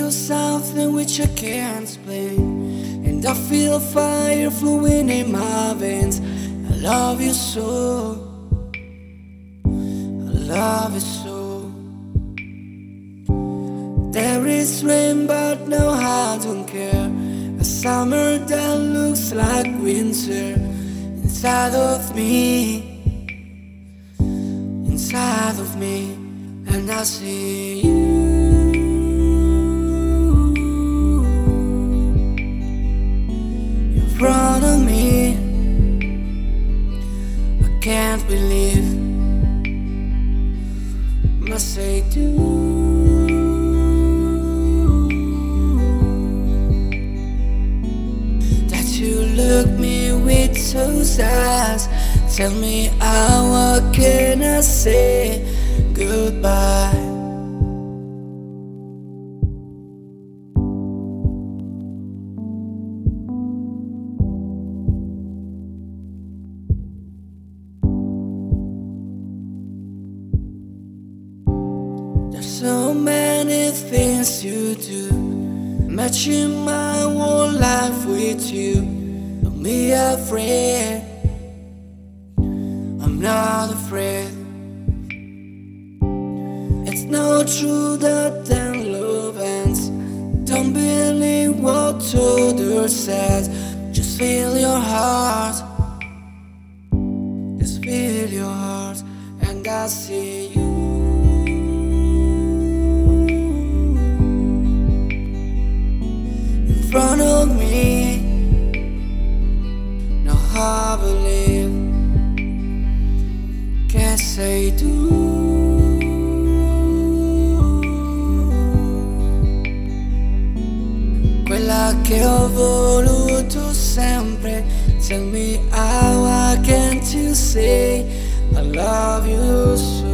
feel something which I can't explain, and I feel fire flowing in my veins. I love you so, I love you so. There is rain but no, I don't care. A summer that looks like winter inside of me, inside of me. And I see you in front of me. I can't believe must say do that you look me with those eyes. Tell me how can I say goodbye? There's so many things you do, matching my whole life with you. Don't be afraid, I'm not afraid. It's not true that then love ends. Don't believe what others said. Just feel your heart, just feel your heart. And I see you in front of me. Now I believe, can't say do. Quella che ho voluto sempre. Tell me how can't you say I love you so.